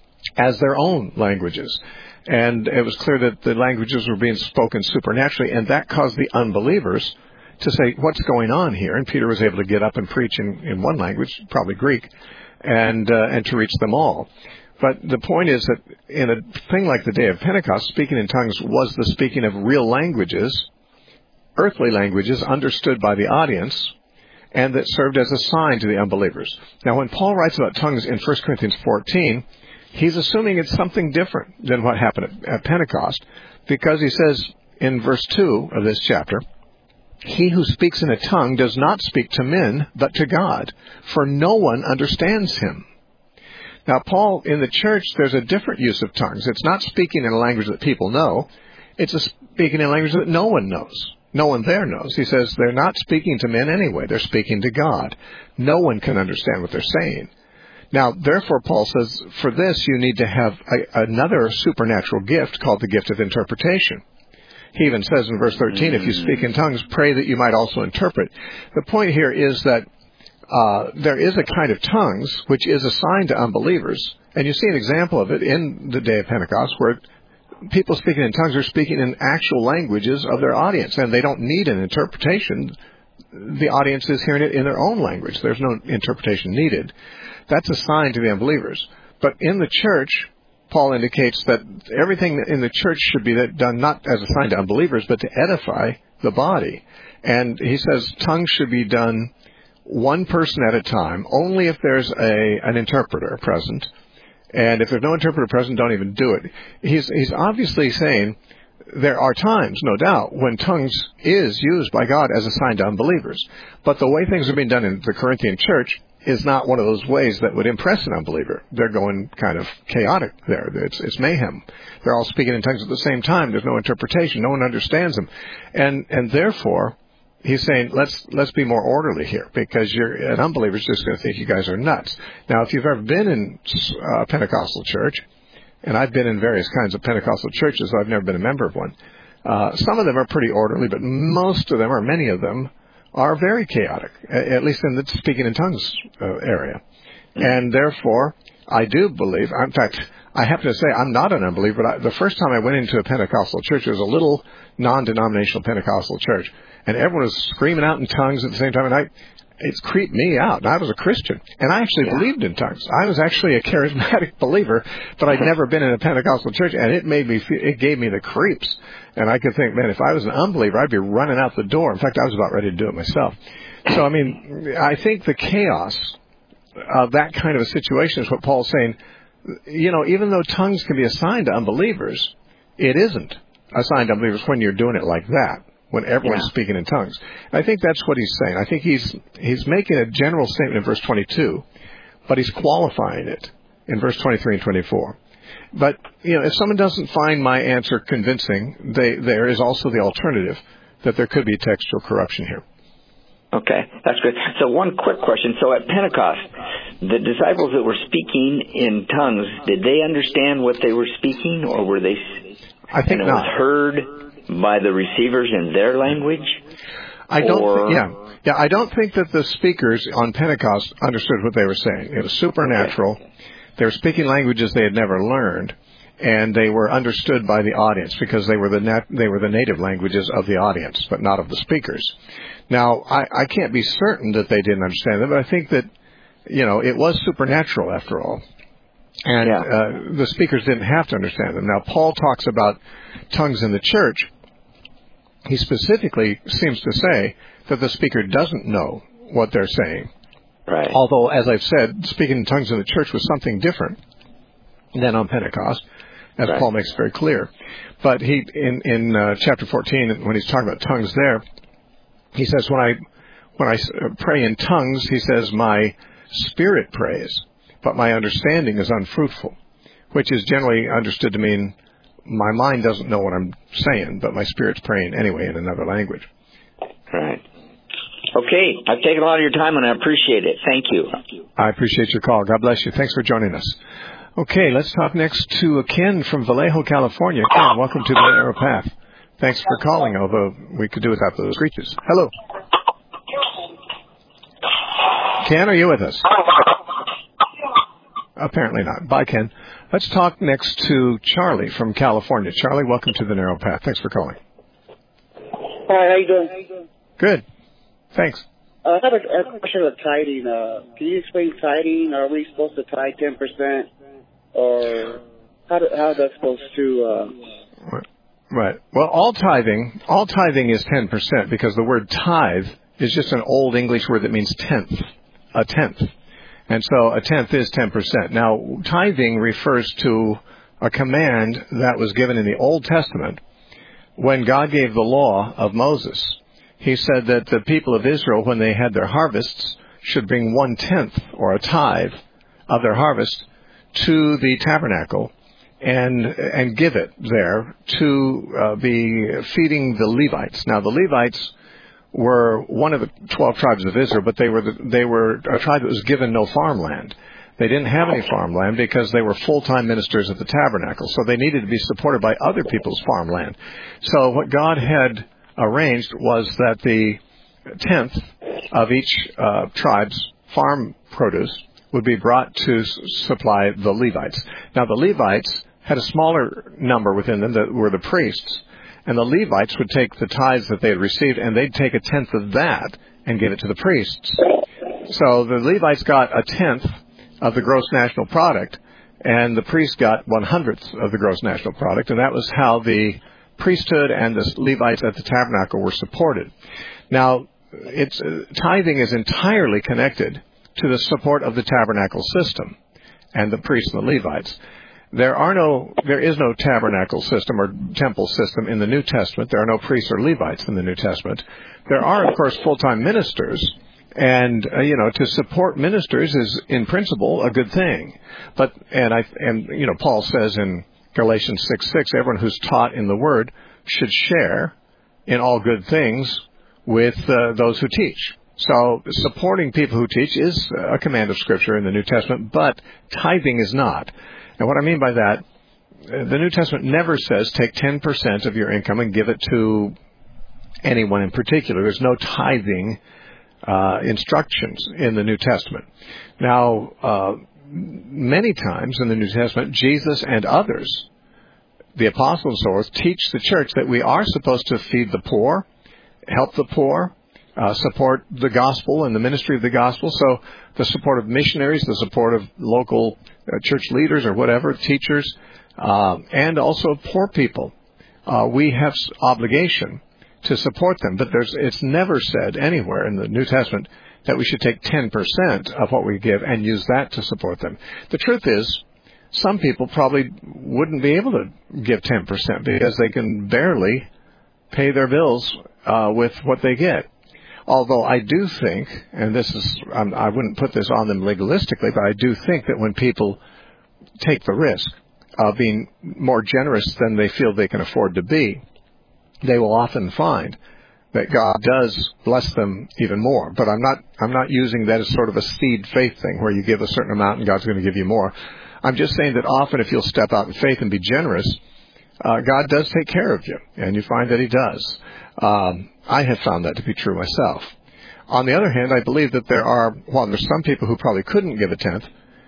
S1: as their own languages. And it was clear that the languages were being spoken supernaturally, and that caused the unbelievers to say, what's going on here? And Peter was able to get up and preach in, in one language, probably Greek, and uh, and to reach them all. But the point is that in a thing like the day of Pentecost, speaking in tongues was the speaking of real languages, earthly languages understood by the audience, and that served as a sign to the unbelievers. Now, when Paul writes about tongues in First Corinthians fourteen, he's assuming it's something different than what happened at, at Pentecost, because he says in verse two of this chapter, he who speaks in a tongue does not speak to men, but to God, for no one understands him. Now, Paul, in the church, there's a different use of tongues. It's not speaking in a language that people know. It's a speaking in a language that no one knows. No one there knows. He says they're not speaking to men anyway. They're speaking to God. No one can understand what they're saying. Now, therefore, Paul says, for this you need to have a, another supernatural gift called the gift of interpretation. He even says in verse thirteen, if you speak in tongues, pray that you might also interpret. The point here is that uh, there is a kind of tongues which is a sign to unbelievers. And you see an example of it in the day of Pentecost, where people speaking in tongues are speaking in actual languages of their audience, and they don't need an interpretation. The audience is hearing it in their own language. There's no interpretation needed. That's a sign to the unbelievers. But in the church, Paul indicates that everything in the church should be done not as a sign to unbelievers, but to edify the body. And he says tongues should be done one person at a time, only if there's a an interpreter present. And if there's no interpreter present, don't even do it. He's, he's obviously saying there are times, no doubt, when tongues is used by God as a sign to unbelievers. But the way things are being done in the Corinthian church, is not one of those ways that would impress an unbeliever. They're going kind of chaotic there. It's, it's mayhem. They're all speaking in tongues at the same time. There's no interpretation. No one understands them. And, and therefore, he's saying, let's, let's be more orderly here, because you're, an unbeliever's just going to think you guys are nuts. Now, if you've ever been in a Pentecostal church, and I've been in various kinds of Pentecostal churches, so I've never been a member of one, uh, some of them are pretty orderly, but most of them, or many of them, are very chaotic, at least in the speaking in tongues uh, area. And therefore, I do believe, in fact, I happen to say I'm not an unbeliever, but I, the first time I went into a Pentecostal church, it was a little non-denominational Pentecostal church, and everyone was screaming out in tongues at the same time, and I, it creeped me out. And I was a Christian, and I actually yeah. believed in tongues. I was actually a charismatic believer, but I'd never been in a Pentecostal church, and it made me feel, it gave me the creeps. And I could think, man, if I was an unbeliever, I'd be running out the door. In fact, I was about ready to do it myself. So, I mean, I think the chaos of that kind of a situation is what Paul's saying. You know, even though tongues can be assigned to unbelievers, it isn't assigned to unbelievers when you're doing it like that, when everyone's yeah. speaking in tongues. And I think that's what he's saying. I think he's he's making a general statement in verse twenty-two, but he's qualifying it in verse twenty-three and twenty-four. But, you know, if someone doesn't find my answer convincing, they, there is also the alternative that there could be textual corruption here.
S6: Okay, that's good. So one quick question. So at Pentecost, the disciples that were speaking in tongues, did they understand what they were speaking, or were they...
S1: I think
S6: and it
S1: not.
S6: was heard by the receivers in their language?
S1: I don't
S6: or...
S1: think, yeah. Yeah, I don't think that the speakers on Pentecost understood what they were saying. It was supernatural. Okay. They were speaking languages they had never learned, and they were understood by the audience because they were the nat- they were the native languages of the audience, but not of the speakers. Now, I, I can't be certain that they didn't understand them, but I think that, you know, it was supernatural after all. And yeah. uh, the speakers didn't have to understand them. Now, Paul talks about tongues in the church. He specifically seems to say that the speaker doesn't know what they're saying.
S6: Right.
S1: Although, as I've said, speaking in tongues in the church was something different than on Pentecost, as right. Paul makes very clear. But he, in, in uh, chapter fourteen, when he's talking about tongues there, he says, when I when I pray in tongues, he says, my spirit prays, but my understanding is unfruitful, which is generally understood to mean my mind doesn't know what I'm saying, but my spirit's praying anyway in another language.
S6: Right. Okay, I've taken a lot of your time, and I appreciate it. Thank you.
S1: I appreciate your call. God bless you. Thanks for joining us. Okay, let's talk next to Ken from Vallejo, California. Ken, welcome to the Narrow Path. Thanks for calling, although we could do without those screeches. Hello. Ken, are you with us? Apparently not. Bye, Ken. Let's talk next to Charlie from California. Charlie, welcome to the Narrow Path. Thanks for calling.
S7: Hi, how you doing?
S1: Good. Thanks.
S7: Uh, I have a, a question of tithing. Uh, can you explain tithing? Are we supposed to tithe ten percent? Or how do, how that's supposed to... Uh...
S1: Right. right. Well, all tithing, all tithing is ten percent because the word tithe is just an old English word that means tenth, a tenth. And so a tenth is ten percent. Now, tithing refers to a command that was given in the Old Testament when God gave the law of Moses. He said that the people of Israel, when they had their harvests, should bring one-tenth, or a tithe, of their harvest to the tabernacle and and give it there to uh, be feeding the Levites. Now, the Levites were one of the twelve tribes of Israel, but they were the, they were a tribe that was given no farmland. They didn't have any farmland because they were full-time ministers at the tabernacle, so they needed to be supported by other people's farmland. So what God had arranged was that the tenth of each uh, tribe's farm produce would be brought to s- supply the Levites. Now, the Levites had a smaller number within them that were the priests, and the Levites would take the tithes that they had received, and they'd take a tenth of that and give it to the priests. So the Levites got a tenth of the gross national product, and the priests got one-hundredth of the gross national product, and that was how the priesthood and the Levites at the tabernacle were supported. Now, it's, uh, tithing is entirely connected to the support of the tabernacle system and the priests and the Levites. There are no, there is no tabernacle system or temple system in the New Testament. There are no priests or Levites in the New Testament. There are, of course, full-time ministers And, uh, you know, to support ministers is, in principle, a good thing. But, and I, and, you know, Paul says in Galatians six six, everyone who's taught in the Word should share in all good things with uh, those who teach. So supporting people who teach is a command of Scripture in the New Testament, but tithing is not. And what I mean by that, the New Testament never says take ten percent of your income and give it to anyone in particular. There's no tithing uh, instructions in the New Testament. Now, uh, many times in the New Testament, Jesus and others, the apostles and so forth, teach the church that we are supposed to feed the poor, help the poor, uh, support the gospel and the ministry of the gospel. So the support of missionaries, the support of local uh, church leaders or whatever, teachers, uh, and also poor people. Uh, we have obligation to support them, but there's it's never said anywhere in the New Testament that we should take ten percent of what we give and use that to support them. The truth is, some people probably wouldn't be able to give ten percent because they can barely pay their bills uh, with what they get. Although I do think, and this is, um, I wouldn't put this on them legalistically, but I do think that when people take the risk of being more generous than they feel they can afford to be, they will often find that God does bless them even more. But I'm not, I'm not using that as sort of a seed faith thing where you give a certain amount and God's going to give you more. I'm just saying that often if you'll step out in faith and be generous, uh, God does take care of you, and you find that He does. Um, I have found that to be true myself. On the other hand, I believe that there are, while there's some people who probably couldn't give a tenth,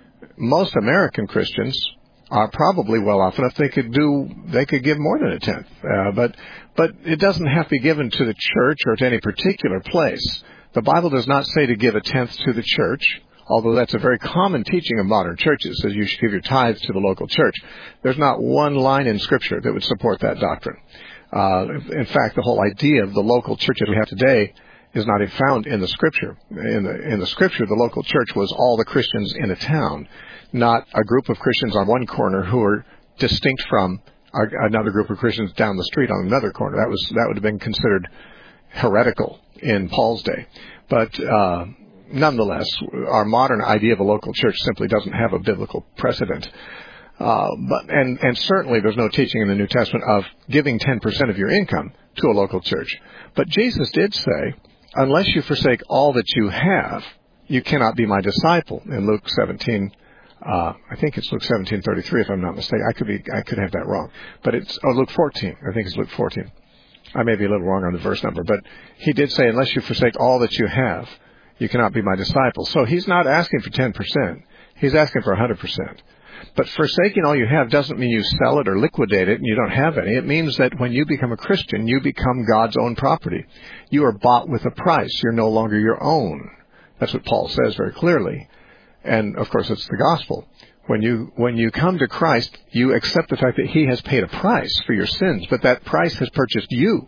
S1: most American Christians are probably well off enough they could do, they could give more than a tenth. Uh, but, but it doesn't have to be given to the church or to any particular place. The Bible does not say to give a tenth to the church, although that's a very common teaching of modern churches, says you should give your tithes to the local church. There's not one line in Scripture that would support that doctrine. Uh, in fact, the whole idea of the local church that we have today is not found in the Scripture. In the, in the Scripture, the local church was all the Christians in a town, not a group of Christians on one corner who are distinct from another group of Christians down the street on another corner. That was that would have been considered heretical in Paul's day. But uh, nonetheless, our modern idea of a local church simply doesn't have a biblical precedent. Uh, but and, and certainly there's no teaching in the New Testament of giving ten percent of your income to a local church. But Jesus did say, unless you forsake all that you have, you cannot be my disciple. In Luke seventeen, uh, I think it's Luke seventeen thirty-three, if I'm not mistaken. I could be, I could have that wrong. But it's, oh, Luke fourteen. I think it's Luke fourteen. I may be a little wrong on the verse number, but he did say, unless you forsake all that you have, you cannot be my disciple. So he's not asking for ten percent. He's asking for one hundred percent. But forsaking all you have doesn't mean you sell it or liquidate it and you don't have any. It means that when you become a Christian, you become God's own property. You are bought with a price. You're no longer your own. That's what Paul says very clearly. And, of course, it's the gospel. When you when you come to Christ, you accept the fact that He has paid a price for your sins, but that price has purchased you.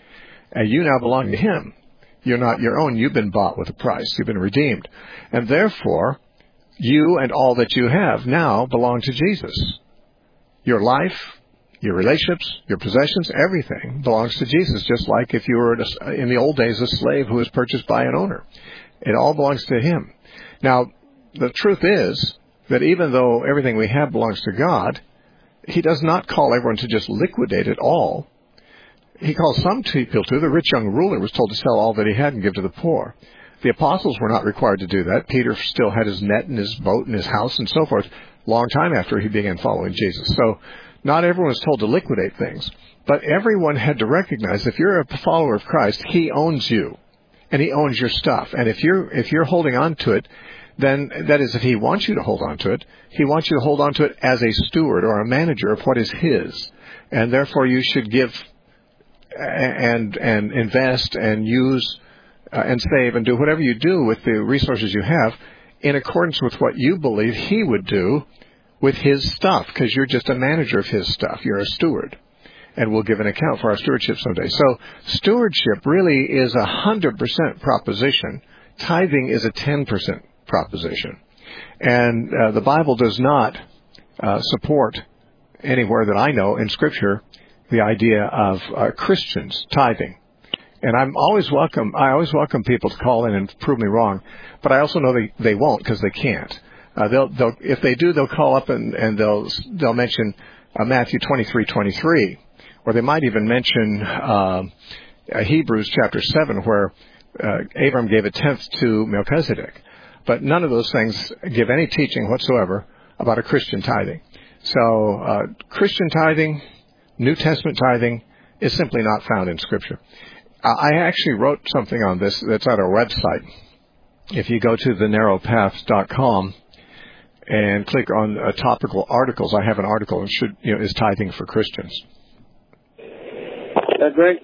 S1: And you now belong to Him. You're not your own. You've been bought with a price. You've been redeemed. And therefore, you and all that you have now belong to Jesus. Your life, your relationships, your possessions, everything belongs to Jesus, just like if you were, in the old days, a slave who was purchased by an owner. It all belongs to Him. Now, the truth is that even though everything we have belongs to God, He does not call everyone to just liquidate it all. He calls some people to. The rich young ruler was told to sell all that he had and give to the poor. The apostles were not required to do that. Peter still had his net and his boat and his house and so forth long time after he began following Jesus. So not everyone was told to liquidate things. But everyone had to recognize if you're a follower of Christ, He owns you. And He owns your stuff. And if you're if you're holding on to it, then that is if He wants you to hold on to it, He wants you to hold on to it as a steward or a manager of what is His. And therefore you should give and and invest and use Uh, and save and do whatever you do with the resources you have in accordance with what you believe He would do with His stuff, because you're just a manager of His stuff. You're a steward. And we'll give an account for our stewardship someday. So stewardship really is a one hundred percent proposition. Tithing is a ten percent proposition. And uh, the Bible does not uh, support anywhere that I know in Scripture the idea of uh, Christians tithing. And I'm always welcome. I always welcome people to call in and prove me wrong, but I also know they, they won't because they can't. Uh, they'll, they'll, if they do, they'll call up and, and they'll, they'll mention uh, Matthew twenty-three twenty-three, or they might even mention uh, uh, Hebrews chapter seven, where uh, Abram gave a tenth to Melchizedek. But none of those things give any teaching whatsoever about a Christian tithing. So uh, Christian tithing, New Testament tithing, is simply not found in Scripture. I actually wrote something on this that's at our website. If you go to the narrow path dot com and click on uh, topical articles, I have an article that should, you know, is tithing for Christians.
S7: That's great.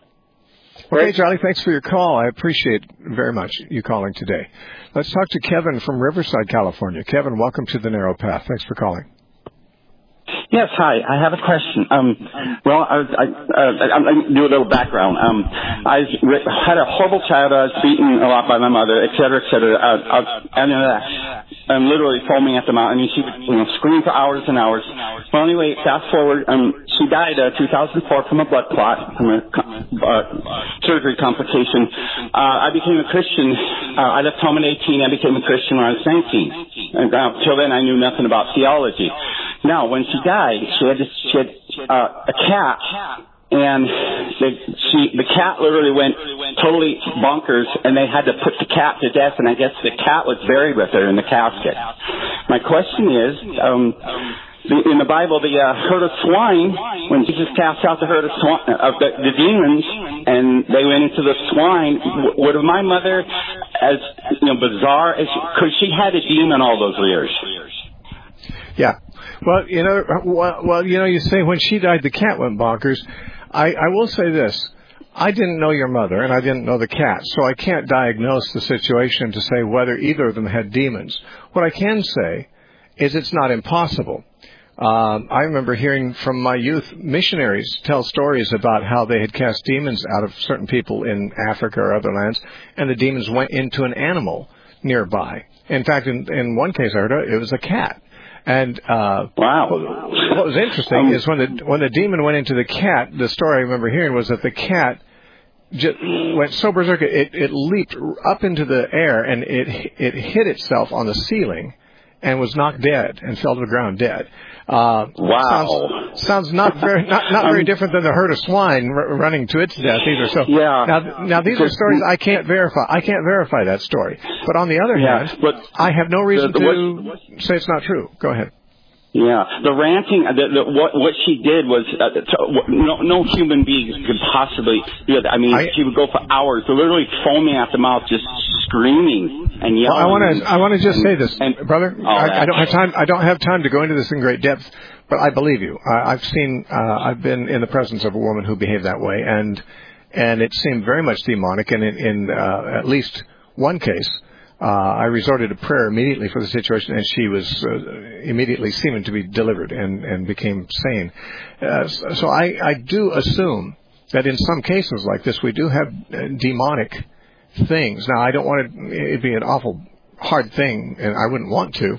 S1: Okay, Charlie, thanks for your call. I appreciate very much you calling today. Let's talk to Kevin from Riverside, California. Kevin, welcome to the Narrow Path. Thanks for calling.
S8: Yes, hi. I have a question. Um, well, I, I, uh, I, I do a little background. Um, I had a horrible childhood. I was beaten a lot by my mother, et cetera, et cetera. Uh, uh, and uh, I'm literally foaming at the mouth. I mean, she would, you know, scream for hours and hours. Well, anyway, fast forward. Um, she died in uh, two thousand four from a blood clot, from a uh, surgery complication. Uh, I became a Christian. Uh, I left home at eighteen. I became a Christian when I was nineteen. And uh, till then, I knew nothing about theology. Now, when she died, she had, this, she had uh, a cat, and the, she, the cat literally went totally bonkers, and they had to put the cat to death, and I guess the cat was buried with her in the casket. My question is, um, the, in the Bible, the uh, herd of swine, when Jesus cast out the herd of swine, uh, the, the demons, and they went into the swine, w- would my mother, as you know, bizarre as because she had a demon all those years?
S1: Yeah. Well, you know, well, well, you know, you say when she died, the cat went bonkers. I, I will say this. I didn't know your mother, and I didn't know the cat, so I can't diagnose the situation to say whether either of them had demons. What I can say is it's not impossible. Um, I remember hearing from my youth missionaries tell stories about how they had cast demons out of certain people in Africa or other lands, and the demons went into an animal nearby. In fact, in, in one case I heard it was a cat. And uh,
S8: wow.
S1: what, what was interesting um, is when the when the demon went into the cat, the story I remember hearing was that the cat just went so berserk, it, it leaped up into the air and it it hit itself on the ceiling and was knocked dead and fell to the ground dead. Uh,
S8: wow.
S1: Sounds, sounds not very not, not very um, different than the herd of swine r- running to its death either. So
S8: yeah.
S1: now now these are stories I can't verify. I can't verify that story. But on the other
S8: yeah,
S1: hand,
S8: but
S1: I have no reason
S8: the, the,
S1: to
S8: what,
S1: say it's not true. Go ahead.
S8: Yeah, the ranting, the, the, what what she did was, uh, to, no, no human being could possibly do that. I mean, I, she would go for hours, literally foaming at the mouth, just screaming and yelling.
S1: Well, I want to I want to just say this, and, brother.
S8: Oh,
S1: I, I don't have time. I don't have time to go into this in great depth, but I believe you. I, I've seen. Uh, I've been in the presence of a woman who behaved that way, and and it seemed very much demonic. And in, in uh, at least one case. Uh, I resorted to prayer immediately for the situation, and she was uh, immediately seeming to be delivered and, and became sane. Uh, so I, I do assume that in some cases like this, we do have uh, demonic things. Now, I don't want it, it'd be an awful hard thing, and I wouldn't want to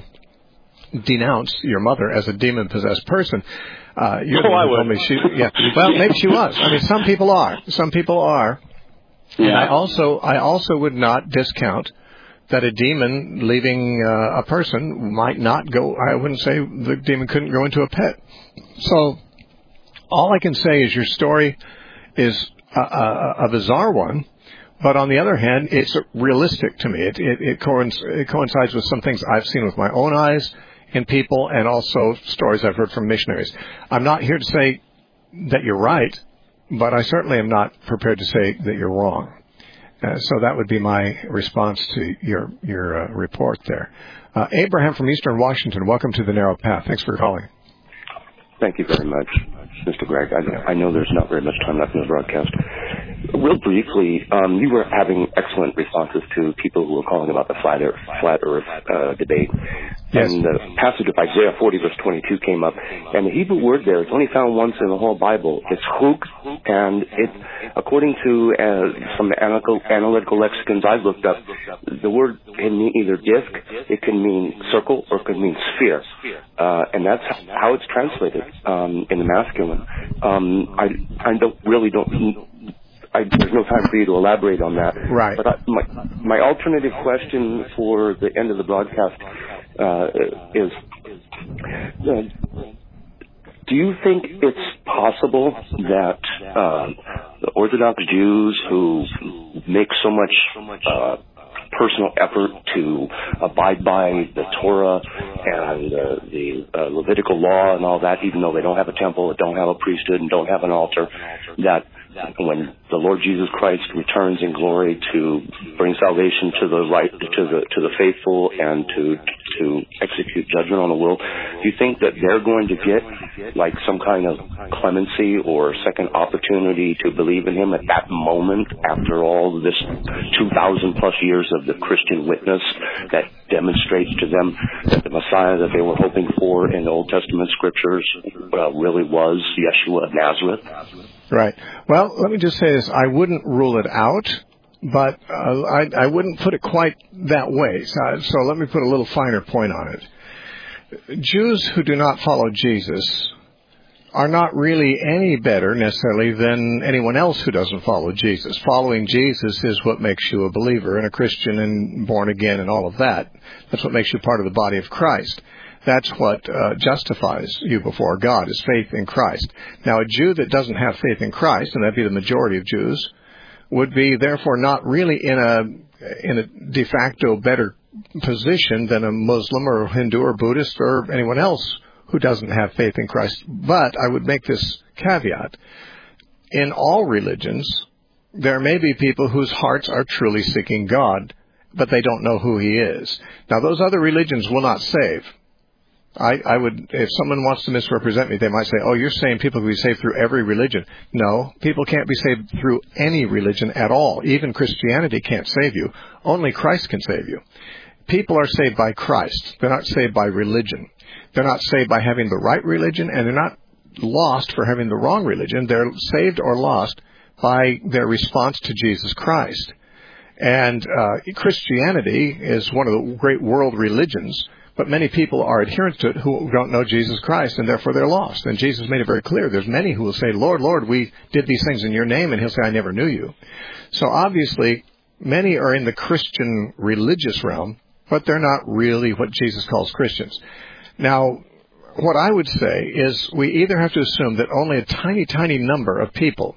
S1: denounce your mother as a demon-possessed person. Uh, you're
S8: oh, I would.
S1: Me she, yeah, well, maybe she was. I mean, some people are. Some people are.
S8: Yeah.
S1: And I also, I also would not discount that a demon leaving uh, a person might not go, I wouldn't say the demon couldn't go into a pet. So all I can say is your story is a, a, a bizarre one, but on the other hand, it's realistic to me. It, it, it, coincides, it coincides with some things I've seen with my own eyes in people and also stories I've heard from missionaries. I'm not here to say that you're right, but I certainly am not prepared to say that you're wrong. Uh, so that would be my response to your your uh, report there. Uh, Abraham from Eastern Washington, welcome to the Narrow Path. Thanks for calling.
S9: Thank you very much, Mister Gregg. I, I know there's not very much time left in the broadcast. Real briefly, um, you were having excellent responses to people who were calling about the flat earth, flat earth uh, debate.
S1: Yes.
S9: And the passage of Isaiah forty, verse twenty-two came up. And the Hebrew word there is only found once in the whole Bible. It's chug, and it, according to uh, some analytical, analytical lexicons I've looked up, the word can mean either disc, it can mean circle, or it can mean sphere. Uh, and that's how it's translated um, in the masculine. Um, I, I don't really don't I, there's no time for you to elaborate on that.
S1: Right.
S9: But I, my, my alternative question for the end of the broadcast uh, is, uh, do you think it's possible that uh, the Orthodox Jews who make so much uh, personal effort to abide by the Torah and uh, the uh, Levitical law and all that, even though they don't have a temple, don't have a priesthood, and don't have an altar, that when the Lord Jesus Christ returns in glory to bring salvation to the right, to the to the faithful, and to to execute judgment on the world, do you think that they're going to get like some kind of clemency or second opportunity to believe in Him at that moment, after all this two thousand plus years of the Christian witness that demonstrates to them that the Messiah that they were hoping for in the Old Testament scriptures uh, really was Yeshua of Nazareth?
S1: Right. Well, let me just say this. I wouldn't rule it out, but uh, I, I wouldn't put it quite that way. So, so let me put a little finer point on it. Jews who do not follow Jesus are not really any better necessarily than anyone else who doesn't follow Jesus. Following Jesus is what makes you a believer and a Christian and born again and all of that. That's what makes you part of the body of Christ. That's what uh, justifies you before God, is faith in Christ. Now, a Jew that doesn't have faith in Christ, and that'd be the majority of Jews, would be therefore not really in a in a de facto better position than a Muslim or Hindu or Buddhist or anyone else who doesn't have faith in Christ. But I would make this caveat. In all religions, there may be people whose hearts are truly seeking God, but they don't know who He is. Now, those other religions will not save. I, I would, if someone wants to misrepresent me, they might say, oh, you're saying people can be saved through every religion. No, people can't be saved through any religion at all. Even Christianity can't save you. Only Christ can save you. People are saved by Christ. They're not saved by religion. They're not saved by having the right religion, and they're not lost for having the wrong religion. They're saved or lost by their response to Jesus Christ. And uh, Christianity is one of the great world religions, but many people are adherents to it who don't know Jesus Christ, and therefore they're lost. And Jesus made it very clear. There's many who will say, Lord, Lord, we did these things in your name, and He'll say, I never knew you. So obviously, many are in the Christian religious realm, but they're not really what Jesus calls Christians. Now, what I would say is we either have to assume that only a tiny, tiny number of people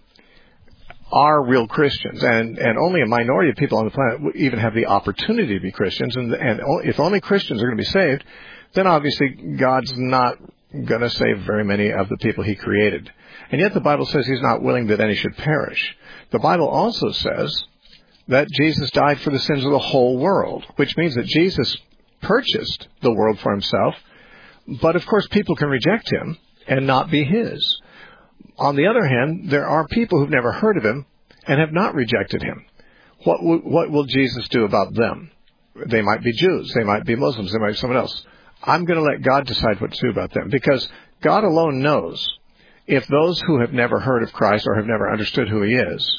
S1: are real Christians, and, and only a minority of people on the planet even have the opportunity to be Christians, and, and if only Christians are going to be saved, then obviously God's not going to save very many of the people He created. And yet the Bible says He's not willing that any should perish. The Bible also says that Jesus died for the sins of the whole world, which means that Jesus purchased the world for Himself, but of course people can reject Him and not be His. On the other hand, there are people who've never heard of Him and have not rejected Him. What w- what will Jesus do about them? They might be Jews. They might be Muslims. They might be someone else. I'm going to let God decide what to do about them, because God alone knows if those who have never heard of Christ or have never understood who He is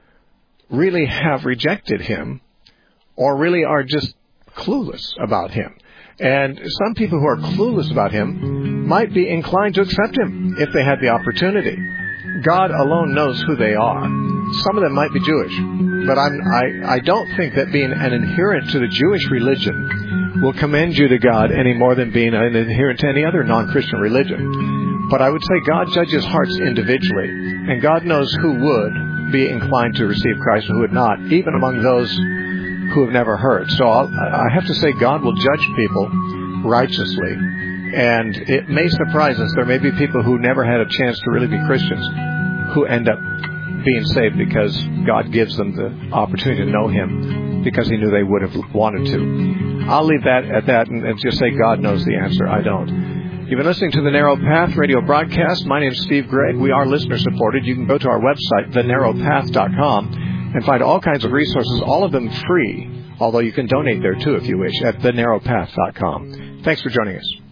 S1: really have rejected Him or really are just clueless about Him. And some people who are clueless about Him might be inclined to accept Him if they had the opportunity. God alone knows who they are. Some of them might be Jewish, but I'm, I, I don't think that being an adherent to the Jewish religion will commend you to God any more than being an adherent to any other non-Christian religion. But I would say God judges hearts individually, and God knows who would be inclined to receive Christ and who would not, even among those who have never heard. So I'll, I have to say God will judge people righteously, and it may surprise us. There may be people who never had a chance to really be Christians who end up being saved because God gives them the opportunity to know Him because He knew they would have wanted to. I'll leave that at that and, and just say God knows the answer. I don't. You've been listening to the Narrow Path radio broadcast. My name is Steve Gregg. We are listener-supported. You can go to our website, the narrow path dot com, and find all kinds of resources, all of them free, although you can donate there too if you wish, at the narrow path dot com. Thanks for joining us.